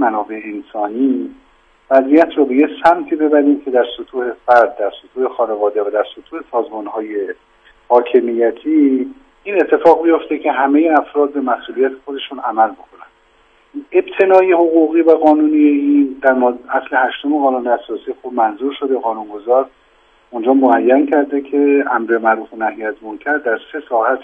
منابع انسانی وضعیت رو به یه سمتی ببریم که در سطوح فرد، در سطوح خانواده و در سطوح سازمان‌های حاکمیتی این اتفاق بیفته که همه افراد به مسئولیت خودشون عمل بکنن. ابتنای حقوقی و قانونی این در اصل 8 قانون اساسی خوب منظور شده. قانونگذار اونجا معین کرده که امر معروف و نهی از منکر در 3 ساحت: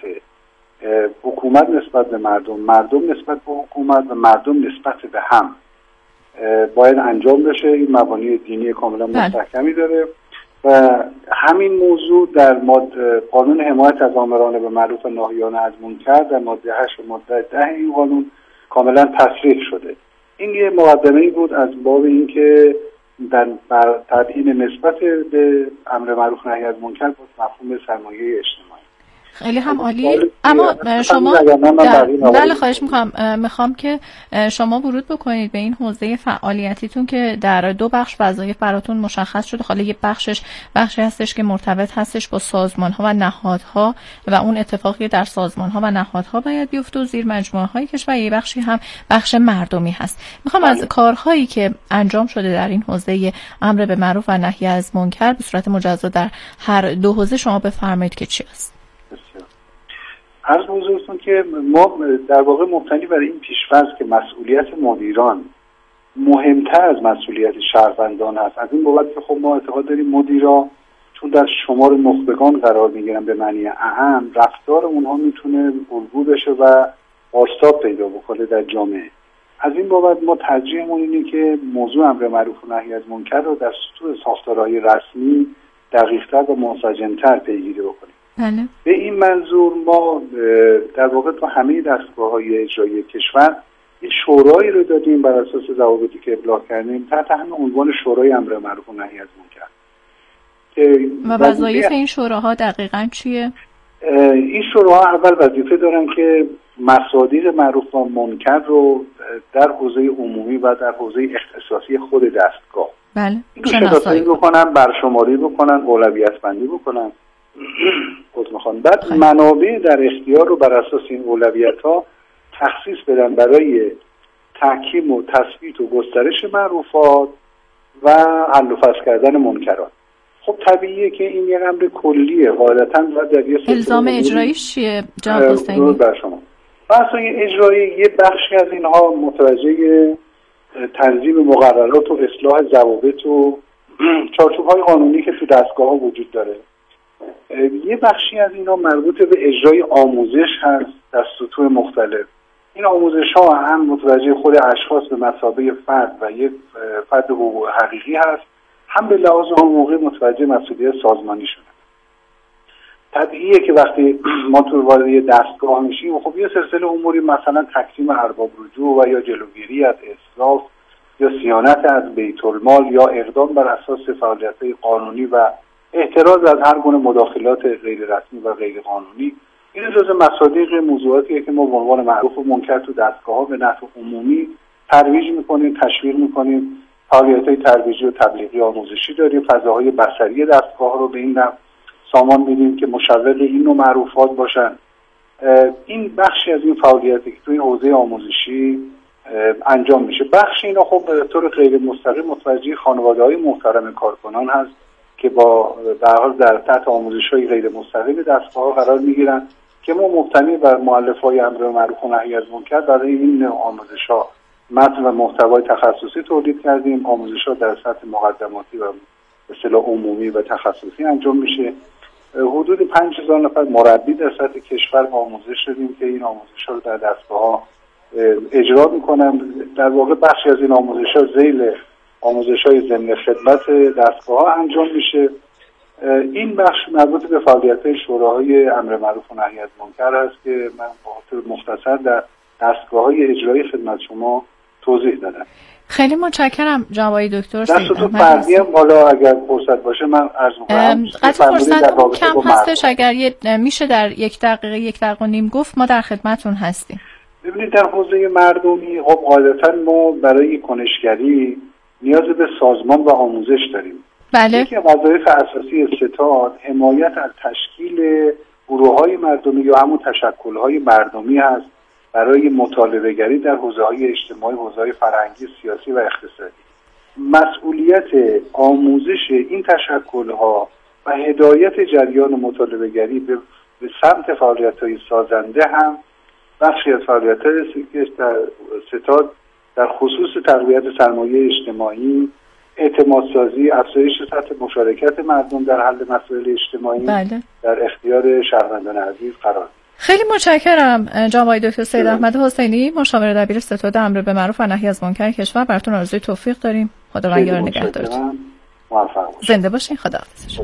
حکومت نسبت به مردم، مردم نسبت به حکومت و مردم نسبت به هم باید انجام بشه. این مبانی دینی کاملا مستحکمی داره و همین موضوع در قانون حمایت از آمران به معروف و ناهیان از منکر در ماده 8 و ماده 10 این قانون کاملا تصریح شده. این یه مقدمه‌ای بود از باب اینکه بر تبیین نسبت به امر معروف نهی از منکر با مفهوم سرمایه اجتماعی. خیلی هم عالی. اما شما بله خواهش میخوام که شما ورود بکنید به این حوزه فعالیتیتون که در 2 بخش وظایف براتون مشخص شده. حالا یه بخشی هستش که مرتبط هستش با سازمان‌ها و نهادها و اون اتفاقی در سازمان‌ها و نهادها باید بیفته و زیر مجموعه‌های کشور. یه بخشی هم بخش مردمی هست. میخوام از کارهایی که انجام شده در این حوزه امر به معروف و نهی از منکر به صورت مجزا در هر 2 حوزه شما بفرمایید که چی است. عرض به حضورتون که ما در واقع مبتنی بر این پیش‌فرض که مسئولیت مدیران مهمتر از مسئولیت شهروندان هست. از این بابت که خب ما اعتقاد داریم مدیرا چون در شمار نخبگان قرار میگیرن به معنی اهم، رفتار اونها میتونه الگو بشه و بازتاب پیدا بکنه در جامعه. از این بابت ما ترجیحمون اینه که موضوع امر معروف و نهی از منکر رو در سطوح ساختارهای رسمی دقیق‌تر و منسجم‌تر پیگیری بکنیم. بله. به این منظور ما در واقع تو همه دستگاه‌های اجرایی کشور این شورایی رو دادیم بر اساس ضوابطی که ابلاغ کردیم تحت همین عنوان شورای امر معروف و نهی از منکر. و وظایف این شوراها دقیقاً چیه؟ این شوراها اول وظیفه دارن که مصادیق معروف و منکر رو در حوزه عمومی و در حوزه اختصاصی خود دستگاه شناسایی بکنن، برشماری بکنن، اولویت بندی بکنن. بعد منابع در اختیار رو بر اساس این اولویت‌ها تخصیص بدن برای تحکیم و تثبیت و گسترش معروفات و حل و فصل کردن منکرات. خب طبیعیه که این یه امر کلیه، غالباً باید در یه الزام اجراییش چیه جناب حسینی؟ بر شما بحث‌های اجرایی یه بخشی از اینها متوجه تنظیم مقررات و اصلاح ضوابط و چارچوب‌های قانونی که تو دستگاه‌ها وجود داره. یه بخشی از اینا مربوط به اجرای آموزش هست در سطوح مختلف. این آموزش‌ها هم متوجه خود اشخاص به مثابه فرد و یک فرد حقیقی هست، هم به لحاظ حقوقی متوجه مسئولیت سازمانی شده. طبیعیه که وقتی ما تو وارد یه دستگاه میشیم خب یه سلسله اموری مثلا تقسیم ارباب رجوع و یا جلوگیری از اسراف یا صیانت از بیت المال یا اقدام بر اساس فعالیت‌های قانونی و احتراز از هر گونه مداخلات غیر رسمی و غیر قانونی، این جزء مصادیق موضوعاتیه که ما به عنوان معروف و منکر تو دستگاه‌ها به نحو عمومی ترویج می‌کنیم، تشویق می‌کنیم. فعالیت‌های ترویجی و تبلیغی آموزشی داریم، فضاهای بصری دستگاه رو به این نحو سامان میدیم که مشوق این نوع معروفات باشن. این بخشی از این فعالیتی که توی حوزه آموزشی انجام میشه. بخش اینا خب به طور غیر مستقیم متوجه خانواده‌های محترم کارکنان هست که با در حال در تحت آموزش‌های غیر مستقیم دستگاه قرار میگیرن که ما مبتنی بر مؤلفه‌های امر معروف و نهی از منکر برای این آموزش‌ها متن و محتوای تخصصی تولید کردیم. آموزش‌ها در سطح مقدماتی و به اصطلاح عمومی و تخصصی انجام میشه. حدود 5000 نفر مربی در سطح کشور آموزش دادیم که این آموزش‌ها رو در دستگاه‌ها اجرا می‌کنن. در واقع بخشی از این آموزش‌ها ذیل آموزش‌های ضمن خدمت دستگاه‌ها انجام میشه. این بخش مربوط به فعالیت‌های شوراهای امر معروف و نهی از منکر است که من با طور مختصر در دستگاه‌های اجرایی خدمت شما توضیح دادم. خیلی متشکرم جناب دکتر. دست تو فردی هم حالا اگر فرصت باشه من عرض می‌کنم. قطعا فرصت کم هستش، اگر میشه در 1 دقیقه 1 دقیقه و نیم گفت ما در خدمتتون هستیم. ببینید در حوزه مردمی خب غالباً ما برای کنشگری نیاز به سازمان و آموزش داریم. بله. یکی از وظایف اساسی ستاد حمایت از تشکیل گروه‌های مردمی یا همون تشکل‌های مردمی هست برای مطالبه‌گری در حوزه‌های اجتماعی، حوزه‌های فرهنگی، سیاسی و اقتصادی. مسئولیت آموزش این تشکل‌ها و هدایت جریان مطالبه‌گری به سمت فعالیت‌های سازنده هم بخشی از فعالیت‌های ستاد در خصوص تقویت سرمایه اجتماعی، اعتمادسازی، افزایش سطح مشارکت مردم در حل مسائل اجتماعی در اختیار شهروندان عزیز قرار. خیلی متشکرم جناب آقای دکتر سید احمد حسینی، مشاور دبیر ستاد امر به معروف و نهی از منکر کشور. براتون آرزوی توفیق داریم. خداوند یار نگهدارتون. موفق باشید. زنده باشین. خداحافظ.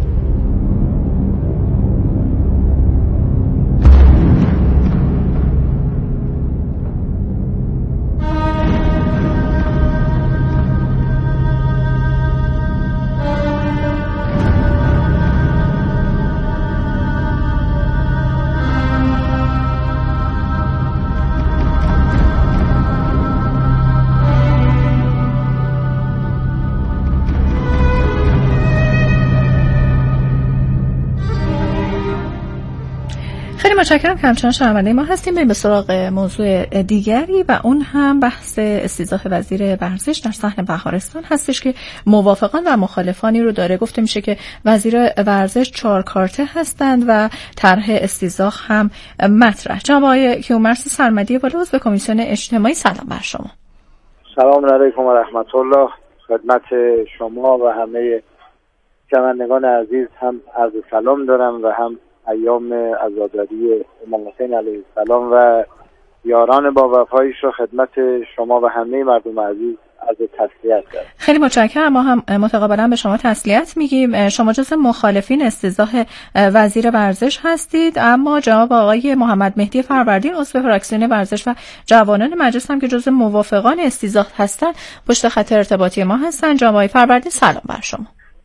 متشکرم که همچنان شنونده ما هستیم. بریم به سراغ موضوع دیگری و اون هم بحث استیضاح وزیر ورزش در صحن بهارستان هستش که موافقان و مخالفانی رو داره. گفته میشه که وزیر ورزش 4 کارته هستند و طرح استیضاح هم مطرح. جناب آقای کیومرث سرمدی بالا عضو کمیسیون اجتماعی، سلام بر شما. سلام علیکم و رحمت الله. خدمت شما و همه شنوندگان عزیز هم عرض سلام دارم و هم ایام عزاداری امام حسین علیه السلام و یاران با وفایش رو خدمت شما و همه مردم عزیز از تسلیت دارم. خیلی متشکرم. ما هم متقابلا به شما تسلیت میگیم. شما جز مخالفین استیضاح وزیر ورزش هستید، اما جناب آقای محمد مهدی فروردین عضو فراکسیون ورزش و جوانان مجلس هم که جز موافقان استیضاح هستن پشت خط ارتباطی ما هستن. جناب آقای فروردین سلام بر شما.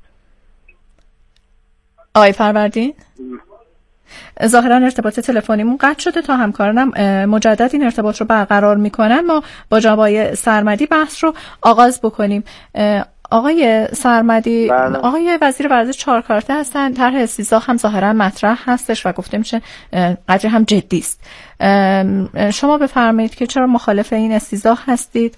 آقای فروردین ظاهرا ارتباط تلفنیمون قطع شده. تا همکارانم مجدد این ارتباط رو برقرار میکنن ما با جناب آقای سرمدی بحث رو آغاز بکنیم. آقای سرمدی، آقای وزیر ورزش 4 کارته هستن، طرح استیضاح هم ظاهرا مطرح هستش و گفته میشه قدری هم جدی است. شما بفرمایید که چرا مخالف این استیضاح هستید؟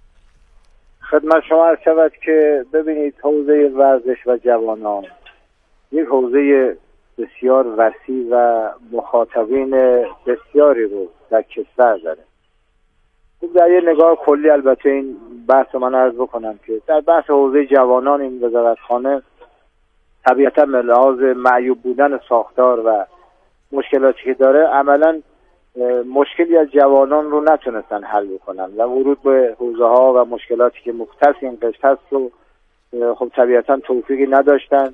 خدمت شما عرض شود که ببینید حوزه ورزش و جوانان یک حوزه بسیار وسیع و مخاطبین بسیاری رو در کشور داره. خب در یه نگاه کلی البته این بحث من عرض بکنم که در بحث حوزه جوانان این وزارتخانه طبیعتا به لحاظ معیوب بودن ساختار و مشکلاتی که داره عملا مشکلی از جوانان رو نتونستن حل بکنن و ورود به حوزه ها و مشکلاتی که مختص این قشر هست رو خب طبیعتا توفیقی نداشتن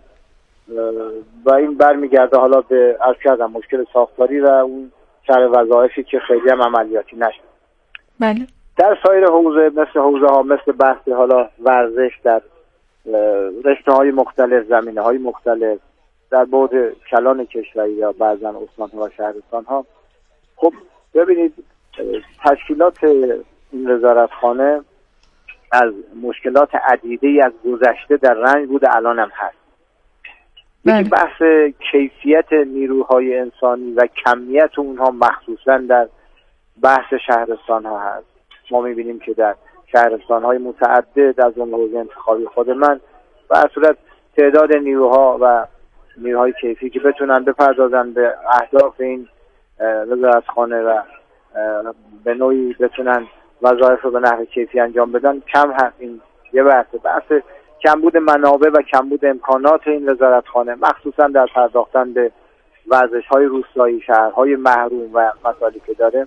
و این برمیگرده حالا به عرض کردم مشکل ساختاری و اون سر وظایفی که خیلی هم عملیاتی نشد. بله. در سایر حوزه مثل حوزه ها مثل بحث حالا ورزش در رشته های مختلف، زمینه های مختلف در بعد کلان کشوری یا بعضا استان ها و شهرستان ها، خب ببینید تشکیلات این وزارتخانه از مشکلات عدیده‌ای از گذشته در رنج بوده، الان هم هست. یکی بحث کیفیت نیروهای انسانی و کمیت اونها مخصوصا در بحث شهرستان ها هست. ما میبینیم که در شهرستان های متعدد از اون حوزه انتخابی خود من و از صورت تعداد نیروها و نیروهای کیفی که بتونن بپردازن به اهداف این وزارتخانه و به نوعی بتونن وظایف رو به نحو کیفی انجام بدن کم هست. این یه بحث کمبود منابع و کمبود امکانات این وزارتخانه مخصوصا در پرداختن به ورزش‌های روستایی، شهرهای محروم و مسائلی که داره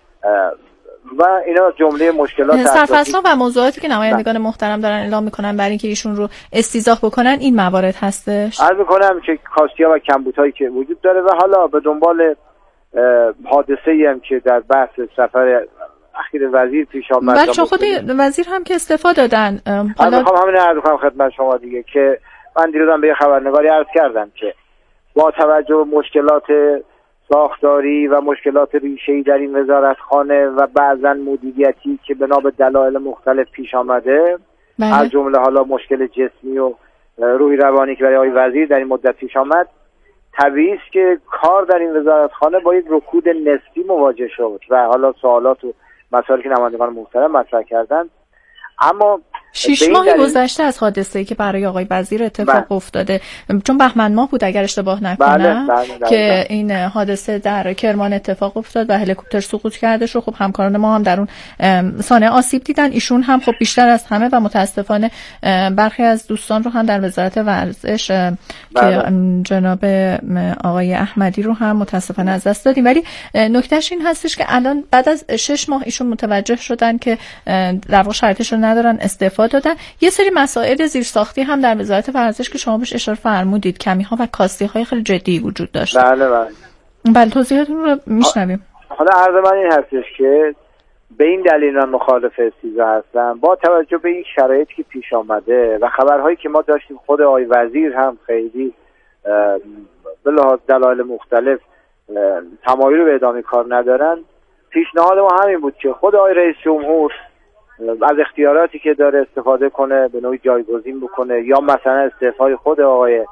و اینا جمله مشکلات سرفصل‌ها و موضوعاتی که نمایندگان محترم دارن اعلام میکنن برای اینکه ایشون رو استیضاح بکنن این موارد هستش. عرض میکنم که کاستی‌ها و کمبودهایی که وجود داره و حالا به دنبال حادثه‌ای هم که در بحث سفر اخیر وزیر پیش آمد. بچه خود وزیر هم که استعفا دادن. حالا میخوام همین عرض کنم خدمت شما دیگه که من دیروزم به خبرنگاری عرض کردم که با توجه به مشکلات ساختاری و مشکلات ریشه‌ای در این وزارتخانه و بعضا مدیریتی که بنا به دلایل مختلف پیش آمده، از جمله حالا مشکل جسمی و روحی روانی که برای آقای وزیر در این مدت پیش آمد، طبیعی است که کار در این وزارتخانه با یک رکود نسبی مواجه شد و حالا سوالات و مسائلی که نمایندگان محترم مطرح کردند. اما 6 ماه گذشته از حادثه‌ای که برای آقای وزیر اتفاق افتاده، چون بهمن ماه بود اگر اشتباه نکنم که این حادثه در کرمان اتفاق افتاد و هلیکوپتر سقوط کرده شد. خب همکاران ما هم در اون سانحه آسیب دیدن، ایشون هم خب بیشتر از همه و متاسفانه برخی از دوستان رو هم در وزارت ورزش که جناب آقای احمدی رو هم متاسفانه از دست دادیم. ولی نکتهش این هستش که الان بعد از 6 ماه ایشون متوجه شدن که در واقع شرایطش رو ندارن، استعفا دادن. یه سری مسائل زیرساختی هم در وزارت ورزش که شما بهش اشاره فرمودید، کمی‌ها و کاستی‌های خیلی جدی وجود داشت. بله توضیحاتون رو میشنویم. حالا عرض من این هستش که به این دلیل من مخالف استیزا هستم، با توجه به این شرایطی که پیش آمده و خبرهایی که ما داشتیم، خود آقای وزیر هم خیلی به لحاظ دلایل مختلف تمایل به ادامه کار ندارن. پیشنهاد ما همین بود که خود آقای رئیس جمهور از اختیاراتی که داره استفاده کنه، به نوعی جایگزین بکنه، یا مثلا استعفای خود آقای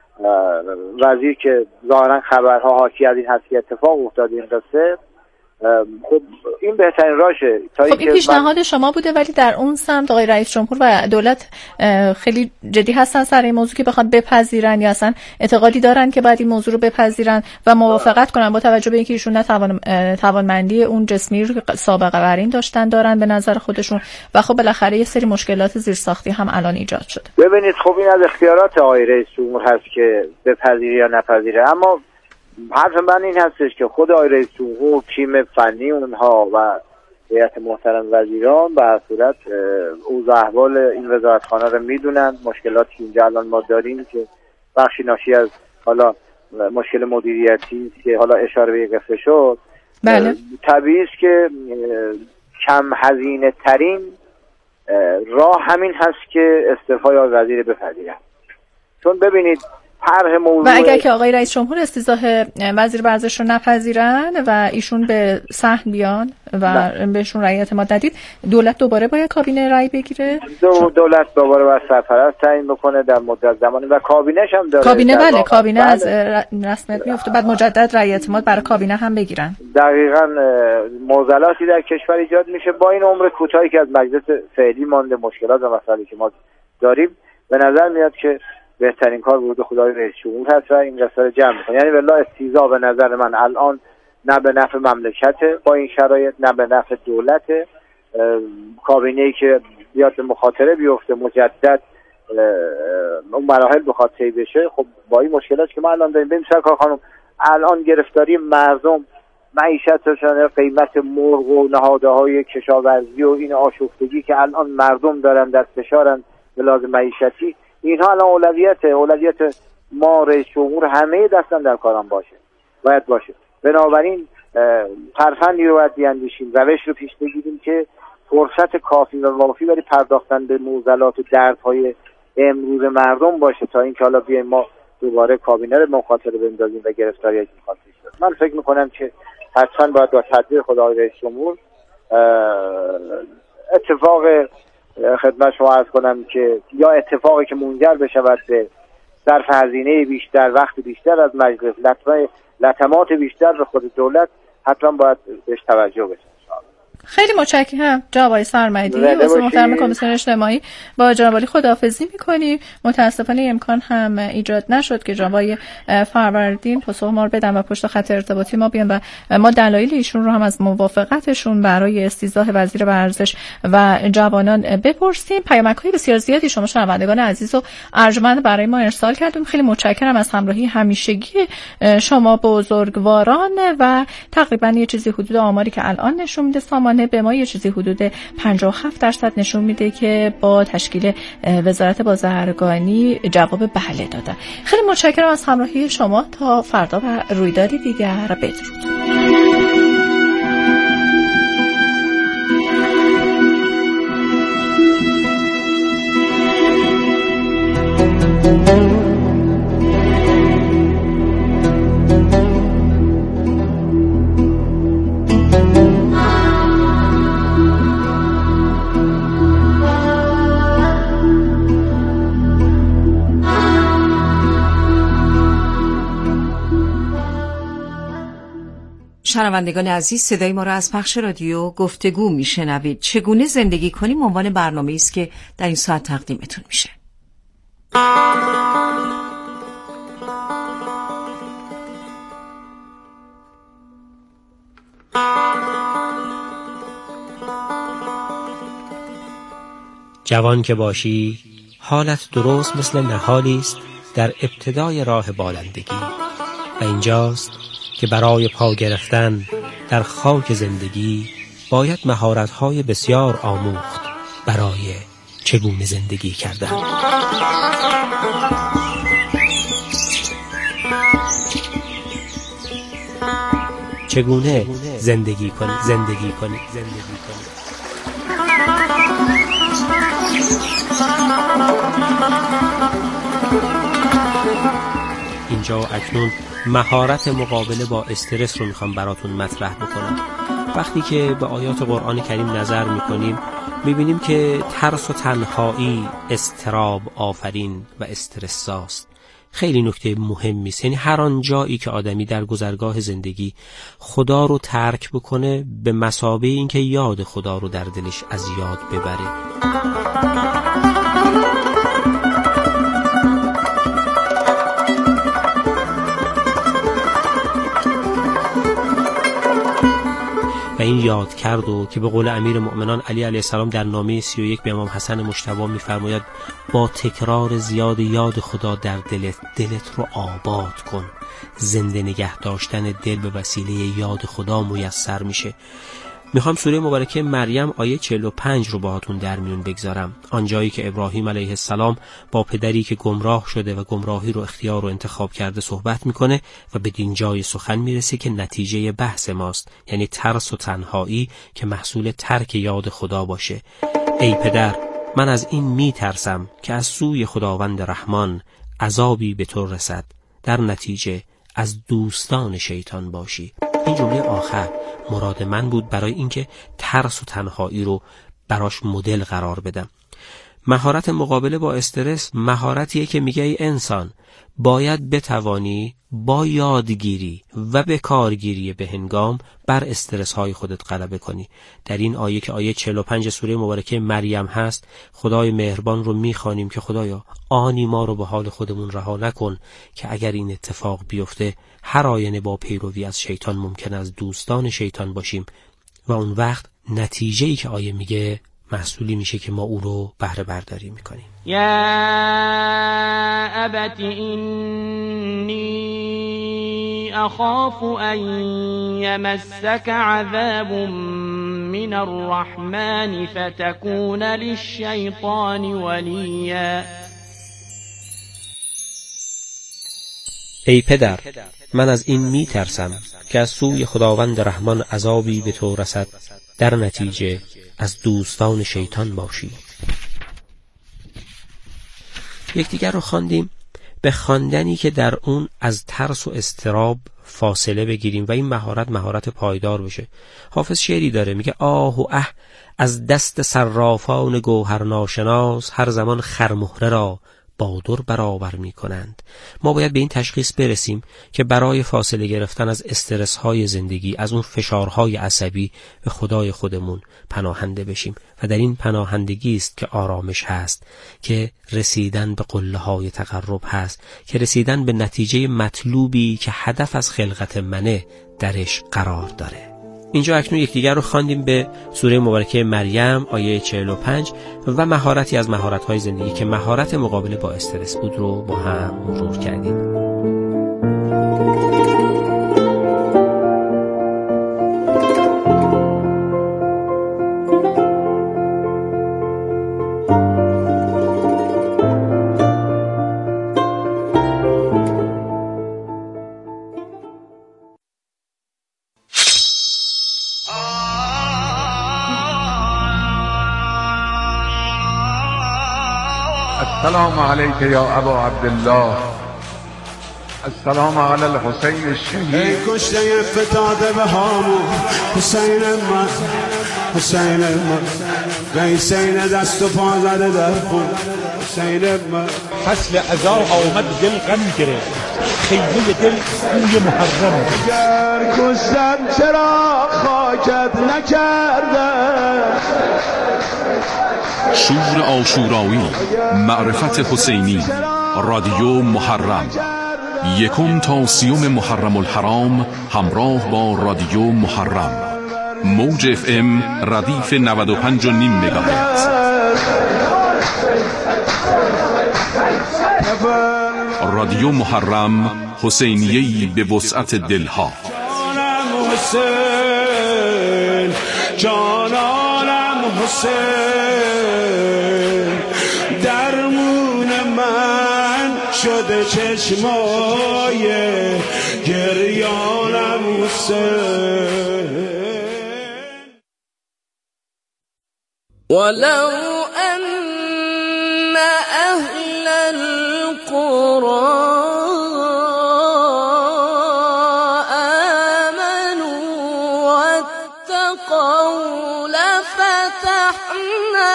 وزیر که ظاهرا خبرها حاکی از این هست که اتفاق افتاد این قصه. خب این بهترین راهشه. خب این پیشنهاد شما بوده، ولی در اون سمت آقای رئیس جمهور و دولت خیلی جدی هستن سر این موضوع که بخواد بپذیرن یا اصلا اعتقادی دارن که باید این موضوع رو بپذیرن و موافقت کنن، با توجه به اینکه ایشون توانمندی اون جسمی رو که سابقه بر این دارن به نظر خودشون و خب بالاخره یه سری مشکلات زیرساختی هم الان ایجاد شده. ببینید خب این از اختیارات آقای رئیس جمهور هست که بپذیره یا نپذیره، اما حرف من این هستش که خود آقای رئیس جمهور، تیم فنی اونها و هیئت محترم وزیران به هر صورت اوضاع احوال این وزارتخانه رو میدونن. مشکلاتی اینجا الان ما داریم که بخشی ناشی از حالا مشکل مدیریتی که حالا اشاره به یک قصه شد. بله. طبیعی است که کم هزینه ترین راه همین هست که استعفای آقای وزیر بپذیرن. چون ببینید و اگر که آقای رئیس جمهور استیضاح وزیر ورزش رو نپذیرن و ایشون به صحن بیان و بهشون رأی اعتماد ندید، دولت دوباره باید کابینه رأی بگیره؟ دولت دوباره باید سرپرست تعیین بکنه در مدت زمانی و کابینه‌ش هم داره. کابینه از رسمیت میفته، بعد مجدد رأی اعتماد برای کابینه هم بگیرن. دقیقاً معضلاتی در کشور ایجاد میشه با این عمر کوتاهی که از مجلس فعلی مانده، مشکلات و مسائلی که ما داریم. به نظر میاد که بهترین کار ورود خدای رئیس جمهور هست و این قصه رو جمع کنه. یعنی والله استیضاح به نظر من الان نه به نفع مملکته با این شرایط، نه به نفع دولته. کابینه‌ای که بیاد به مخاطره بیفته، مجدد اون مراحل بخواد طی بشه، خب با این مشکلاتی که ما الان داریم. ببین سرکار خانم، الان گرفتاری مردم، معیشتشون، قیمت مرغ و نهادهای کشاورزی و این آشفتگی که الان مردم دارن در فشارن به لازم معیشتی، اینها الان اولویت ما رئیس جمهور همه دستن در کارم باید باشه. بنابراین ترفندی رو باید بیاندیشیم، روش رو پیش بگیریم که فرصت کافی و وافی برای پرداختن به معضلات و دردهای امروز مردم باشه تا اینکه حالا بیایم ما دوباره کابینه رو مخاطره بندازیم و گرفتاری‌های میخواد پیش بیاد. من فکر میکنم که حتما باید با تدبیر خدای رئیس جمهور اتفاق خدمت شما عرض کنم که یا اتفاقی که منجر بشود به صرف هزینه بیشتر، وقت بیشتر از مجلس، لطمات بیشتر به خود دولت، حتما باید بهش توجه بشه. خیلی متشکرم جناب آقای سرمدی، واسه محترم کمیسیون اجتماعی. با جناب عالی خداحافظی می‌کنیم. متاسفانه امکان هم ایجاد نشد که جناب آقای فروردین پاسخ ما رو بدن و پشت خط ارتباطی ما بیان و ما دلایل ایشون رو هم از موافقتشون برای استیضاح وزیر ورزش و جوانان بپرسیم. پیامک‌های بسیار زیادی شما شنوندگان عزیز و ارجمند برای ما ارسال کردیم. خیلی متشکرم از همراهی همیشگی شما بزرگواران و تقریبا یه چیزی حدود آماری که الان نشون میده سامانه به ما یه چیزی حدود 57% نشون میده که با تشکیل وزارت بازرگانی جواب بله دادن. خیلی متشکرم از همراهی شما. تا فردا و رویدادی دیگر، بدرود. شنوندگان عزیز، صدای ما را از پخش رادیو گفتگو میشنوید. چگونه زندگی کنیم عنوان برنامه‌ای است که در این ساعت تقدیمتون میشه. جوان که باشی حالت درست مثل نهالی است در ابتدای راه بالندگی و اینجاست که برای پا گرفتن در خاک زندگی باید مهارت‌های بسیار آموخت برای چگونه زندگی کردن. چگونه زندگی کنی. اینجا اکنون مهارت مقابله با استرس رو میخوام براتون مطرح بکنم. وقتی که به آیات قرآن کریم نظر میکنیم میبینیم که ترس و تنهایی اضطراب آفرین و استرس ساز. خیلی نکته مهمی است. یعنی هر آن جایی که آدمی در گذرگاه زندگی خدا رو ترک بکنه به مثابه این که یاد خدا رو در دلش از یاد ببره. و این یاد کرد و که به قول امیر مؤمنان علی علیه السلام در نامه 31 به امام حسن مجتبی می‌فرماید با تکرار زیاد یاد خدا در دلت رو آباد کن. زنده نگه داشتن دل به وسیله یاد خدا میسر میشه. میخوام سوره مبارکه مریم آیه 45 رو باهاتون در میون بگذارم. آنجایی که ابراهیم علیه السلام با پدری که گمراه شده و گمراهی رو اختیار و انتخاب کرده صحبت میکنه و به دین جای سخن میرسه که نتیجه بحث ماست، یعنی ترس و تنهایی که محصول ترک یاد خدا باشه. ای پدر، من از این میترسم که از سوی خداوند رحمان عذابی به تو رسد، در نتیجه از دوستان شیطان باشی. این جمله آخر مراد من بود برای اینکه ترس و تنهایی رو براش مدل قرار بدم. مهارت مقابله با استرس مهارتیه که میگه ای انسان باید بتوانی با یادگیری و به کارگیری به هنگام بر استرس های خودت غلبه کنی. در این آیه که آیه 45 سوره مبارکه مریم هست، خدای مهربان رو میخوانیم که خدایا آنی ما رو به حال خودمون رها نکن که اگر این اتفاق بیفته هر آینه با پیروی از شیطان ممکن از دوستان شیطان باشیم و اون وقت نتیجه‌ای که آیه میگه محصولی میشه که ما او رو بهره برداری میکنیم. یا ابت اینی اخاف ان یمسک عذاب من الرحمن فتکون للشیطان ولیا. ای پدر، من از این میترسم که از سوی خداوند رحمان عذابی به تو رسد، در نتیجه از دوستان شیطان باشی. یکدیگر رو خواندیم به خواندنی که در اون از ترس و اضطراب فاصله بگیریم و این مهارت پایدار بشه. حافظ شعری داره میگه آه و اه از دست صرافان گوهر ناشناس، هر زمان خرمهره را با در برابر می کنند. ما باید به این تشخیص برسیم که برای فاصله گرفتن از استرس های زندگی، از اون فشارهای عصبی، به خدای خودمون پناهنده بشیم و در این پناهندگی است که آرامش هست، که رسیدن به قله های تقرب هست، که رسیدن به نتیجه مطلوبی که هدف از خلقت منه درش قرار داره. اینجا اکنون یکدیگر رو خواندیم به سوره مبارکه مریم آیه 45 و مهارتی از مهارت‌های زندگی که مهارت مقابله با استرس بود رو با هم مرور کردیم. السلام علیک یا ابا عبدالله، السلام علی الحسین الشهید. ای کشته فتاده به هامون حسین من، حسین من، حسین دست و پا زده در خون حسین من. فصل عزا آمد دل غم گرفت، خیمه دل بوی محرم. اگر کشتن چرا خاکت نکرده. شور عاشورایی، معرفت حسینی، رادیو محرم، 1 تا 30 محرم الحرام همراه با رادیو محرم. موج FM ردیف 95.5 مگاهرتز. رادیو محرم، حسینیه‌ای به وسعت دلها. جانم حسین، جانانم حسین، درمون من شده چشمای گریانم حسین. ولو أن أهل القرى آمنوا واتقوا لفتحنا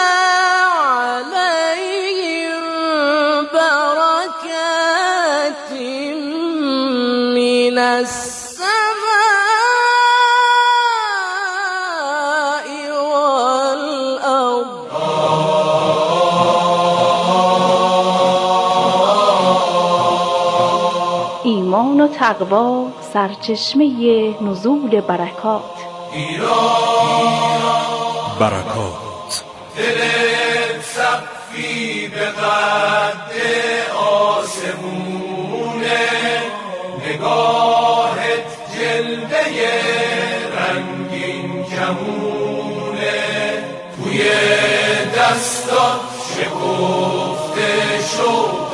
عليهم بركات من ایمان و تقوا سرچشمه نزول برکات. برکات دلت سقفی به قد آسمونه، نگاهت جلوه رنگین کمونه، توی دستات شکفته شوق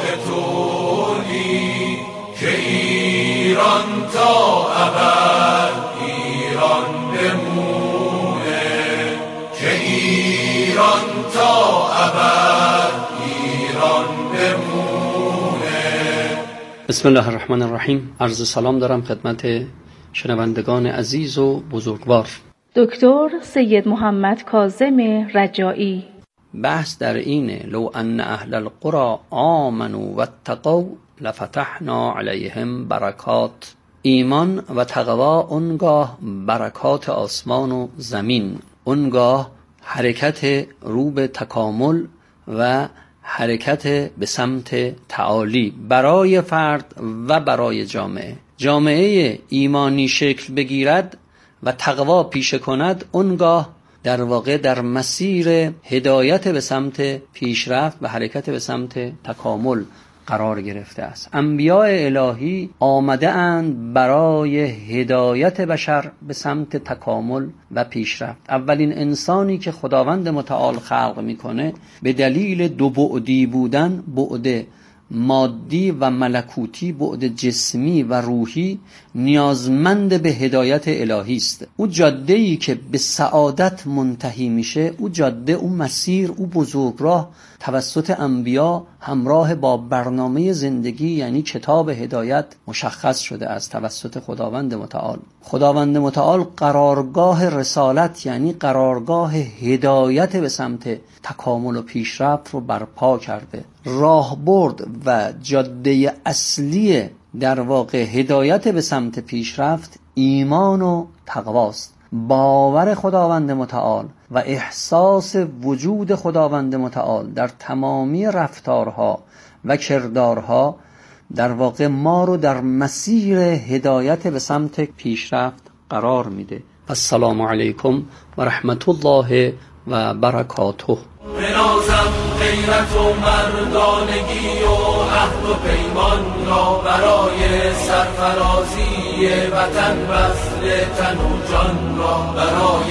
تولی که ایران تا ابد ایران بمونه، که ایران تا ابد ایران بمونه. بسم الله الرحمن الرحیم. عرض سلام دارم خدمت شنوندگان عزیز و بزرگوار. دکتر سید محمد کاظم رجایی. بحث در اینه لو ان اهل القرى آمنوا واتقوا لفتحنا علیهم برکات. ایمان و تقوا اونگاه برکات آسمان و زمین، اونگاه حرکت رو به تکامل و حرکت به سمت تعالی برای فرد و برای جامعه. جامعه ایمانی شکل بگیرد و تقوا پیشه کند، اونگاه در واقع در مسیر هدایت به سمت پیشرفت و حرکت به سمت تکامل قرار گرفته است. انبیاء الهی آمده اند برای هدایت بشر به سمت تکامل و پیشرفت. اولین انسانی که خداوند متعال خلق میکنه به دلیل دو بعدی بودن، بعد مادی و ملکوتی، بعد جسمی و روحی، نیازمند به هدایت الهی است. او جاده‌ای که به سعادت منتهی میشه، او جاده، او مسیر، او بزرگراه توسط انبیا همراه با برنامه زندگی یعنی کتاب هدایت مشخص شده است توسط خداوند متعال. خداوند متعال قرارگاه رسالت یعنی قرارگاه هدایت به سمت تکامل و پیشرفت رو برپا کرده. راهبرد و جاده اصلی در واقع هدایت به سمت پیشرفت ایمان و تقواست. باور خداوند متعال و احساس وجود خداوند متعال در تمامی رفتارها و کردارها در واقع ما رو در مسیر هدایت به سمت پیشرفت قرار میده. السلام علیکم و رحمت الله و برکاته. بنازم غیرت و مردانگی و عهد و پیمان را برای سرفرازی وطن، بذل تن و جان را برای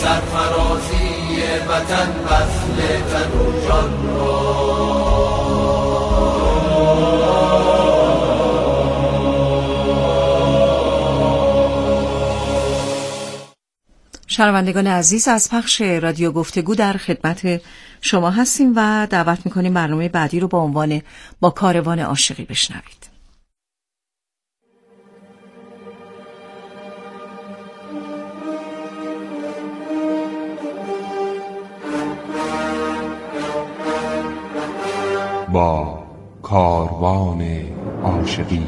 سرفرازی وطن، بذل تن و جان را. شنوندگان عزیز، از پخش رادیو گفتگو در خدمت شما هستیم و دعوت میکنیم برنامه بعدی رو با عنوان با کاروان عاشقی بشنوید. با کاروان عاشقی.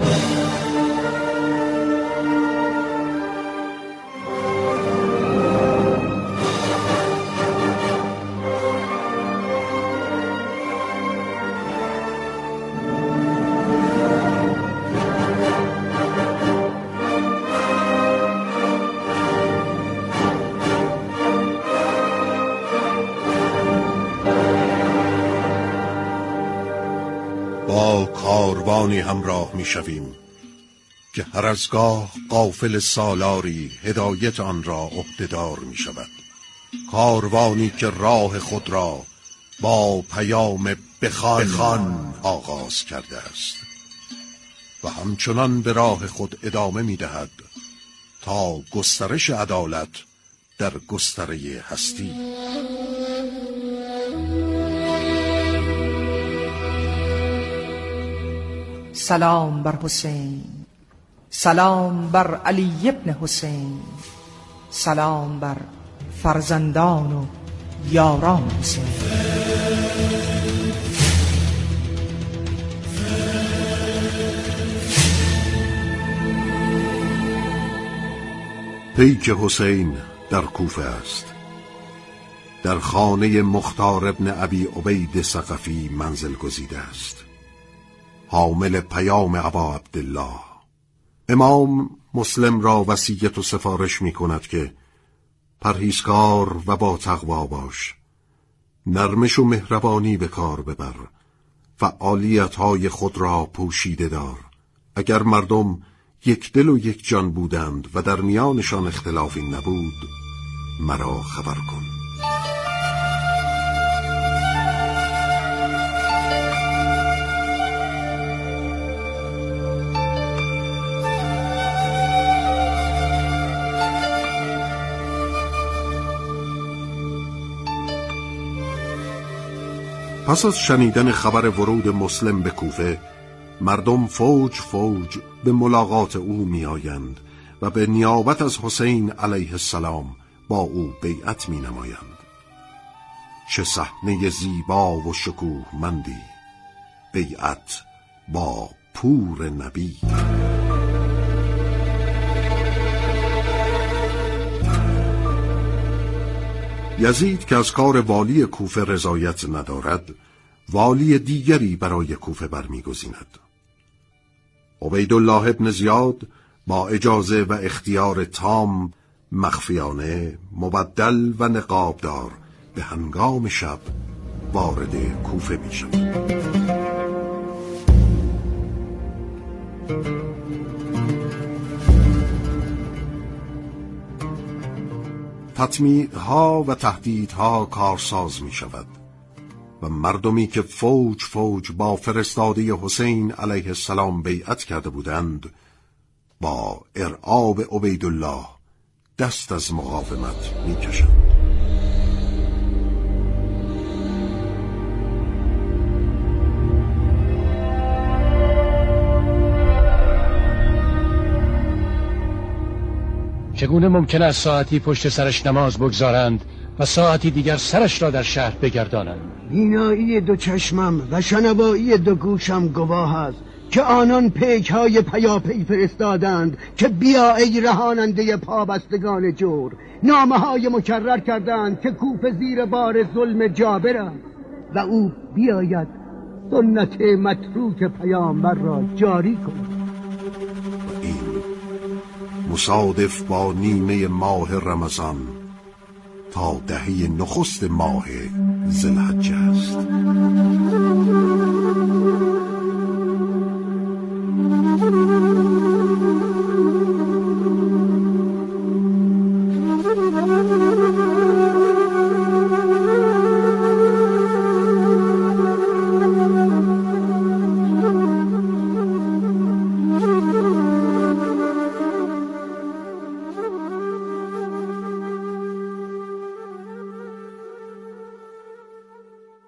با کاروانی همراه می شویم که هر از گاه غافل سالاری هدایت آن را عهده‌دار می شود. کاروانی که راه خود را با پیام بخوان آغاز کرده است و همچنان به راه خود ادامه می دهد تا گسترش عدالت در گستره هستی. سلام بر حسین، سلام بر علی ابن حسین، سلام بر فرزندان و یاران حسین. پیک حسین در کوفه است. در خانه مختار ابن ابی عبید ثقفی منزل گزیده است، حامل پیام ابا عبدالله. امام مسلم را وصیت و سفارش می کند که پرهیزکار و با تقوا باش، نرمش و مهربانی به کار ببر، فعالیت‌های خود را پوشیده دار. اگر مردم یک دل و یک جان بودند و در میانشان اختلافی نبود، مرا خبر کن. پس از شنیدن خبر ورود مسلم به کوفه، مردم فوج فوج به ملاقات او می آیند و به نیابت از حسین علیه السلام با او بیعت می نمایند. چه صحنه زیبا و شکوهمندی! بیعت با پور نبی. یزید که از کار والی کوفه رضایت ندارد، والی دیگری برای کوفه برمیگزیند. عبیدالله ابن زیاد با اجازه و اختیار تام، مخفیانه، مبدل و نقابدار به هنگام شب وارد کوفه می شود. تطمیعها و تهدیدها کارساز می شود و مردمی که فوج فوج با فرستاده حسین علیه السلام بیعت کرده بودند، با ارعاب عبیدالله دست از مقاومت می کشند. چگونه ممکن است ساعتی پشت سرش نماز بگذارند و ساعتی دیگر سرش را در شهر بگردانند؟ بینایی دو چشمم و شنوایی دو گوشم گواه است که آنان پیک‌های پیاپی فرستادند که بیا ای رهاننده پابستگان جور. نامه‌های مکرر کردند که کوفه زیر بار ظلم جابر است و او بیاید سنت متروک پیامبر را جاری کند. مصادف با نیمه ماه رمضان تا دهه نخست ماه ذوالحجه است.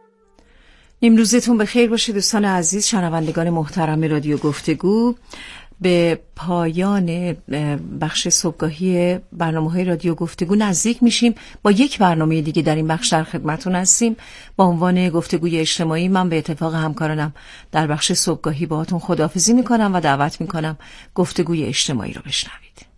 امروزتون به خیر باشه دوستان عزیز، شنوندگان محترم رادیو گفتگو. به پایان بخش صبحگاهی برنامه‌های رادیو گفتگو نزدیک میشیم. با یک برنامه دیگه در این بخش در خدمتتون هستیم با عنوان گفتگوی اجتماعی. من به اتفاق همکارانم در بخش صبحگاهی باهاتون خداحافظی میکنم و دعوت میکنم گفتگوی اجتماعی رو بشنوید.